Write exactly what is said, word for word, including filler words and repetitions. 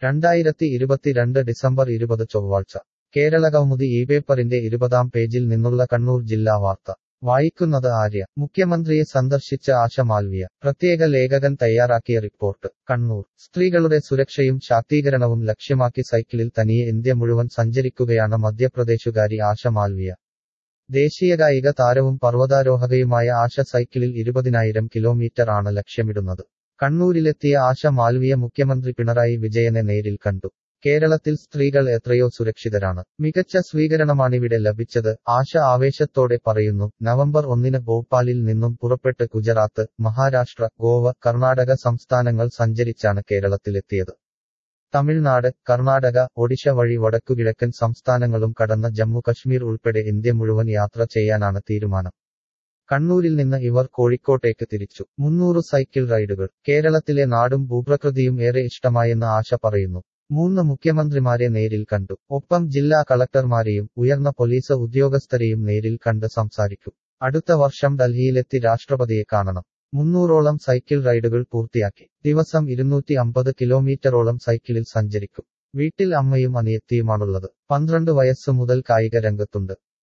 രണ്ടായിരത്തി ഇരുപത്തിരണ്ട് ഡിസംബർ ഇരുപത് ചൊവ്വാഴ്ച കേരളകൗമുദി ഈ പേപ്പറിന്റെ ഇരുപതാം പേജിൽ നിന്നുള്ള കണ്ണൂർ ജില്ലാ വാർത്ത വായിക്കുന്നത് ആര്യ. മുഖ്യമന്ത്രിയെ സന്ദർശിച്ച ആശ മാൽവിയ. പ്രത്യേക ലേഖകൻ തയ്യാറാക്കിയ റിപ്പോർട്ട്. കണ്ണൂർ. സ്ത്രീകളുടെ സുരക്ഷയും ശാക്തീകരണവും ലക്ഷ്യമാക്കി സൈക്കിളിൽ തനിയെ ഇന്ത്യ മുഴുവൻ സഞ്ചരിക്കുകയാണ് മധ്യപ്രദേശുകാരി ആശ മാൽവിയ. ദേശീയഗായിക താരവും പർവ്വതാരോഹകയുമായ ആശ സൈക്കിളിൽ ഇരുപതിനായിരം കിലോമീറ്റർ ആണ് ലക്ഷ്യമിടുന്നത്. കണ്ണൂരിലെത്തിയ ആശ മാൽവിയ മുഖ്യമന്ത്രി പിണറായി വിജയനെ നേരിൽ കണ്ടു. കേരളത്തിൽ സ്ത്രീകൾ എത്രയോ സുരക്ഷിതരാണ്. മികച്ച സ്വീകരണമാണിവിടെ ലഭിച്ചത്. ആശ ആവേശത്തോടെ പറയുന്നു. നവംബർ ഒന്നിന് ഭോപ്പാലിൽ നിന്നും പുറപ്പെട്ട് ഗുജറാത്ത്, മഹാരാഷ്ട്ര, ഗോവ, കർണാടക സംസ്ഥാനങ്ങൾ സഞ്ചരിച്ചാണ് കേരളത്തിലെത്തിയത്. തമിഴ്നാട്, കർണാടക, ഒഡിഷ വഴി വടക്കുകിഴക്കൻ സംസ്ഥാനങ്ങളും കടന്ന ജമ്മു കശ്മീർ ഉൾപ്പെടെ ഇന്ത്യ മുഴുവൻ യാത്ര ചെയ്യാനാണ് തീരുമാനം. കണ്ണൂരിൽ നിന്ന് ഇവർ കോഴിക്കോട്ടേക്ക് തിരിച്ചു. മുന്നൂറ് സൈക്കിൾ റൈഡുകൾ. കേരളത്തിലെ നാടും ഭൂപ്രകൃതിയും ഏറെ ഇഷ്ടമായെന്ന് ആശ പറയുന്നു. മൂന്ന് മുഖ്യമന്ത്രിമാരെ നേരിൽ കണ്ടു. ഒപ്പം ജില്ലാ കളക്ടർമാരെയും ഉയർന്ന പോലീസ് ഉദ്യോഗസ്ഥരെയും നേരിൽ കണ്ട് സംസാരിക്കും. അടുത്ത വർഷം ഡൽഹിയിലെത്തി രാഷ്ട്രപതിയെ കാണണം. മുന്നൂറോളം സൈക്കിൾ റൈഡുകൾ പൂർത്തിയാക്കി. ദിവസം ഇരുന്നൂറ്റി അമ്പത് കിലോമീറ്ററോളം സൈക്കിളിൽ സഞ്ചരിക്കും. വീട്ടിൽ അമ്മയും അനിയത്തിയുമാണുള്ളത്. പന്ത്രണ്ട് വയസ്സു മുതൽ കായിക രംഗത്തുണ്ട്.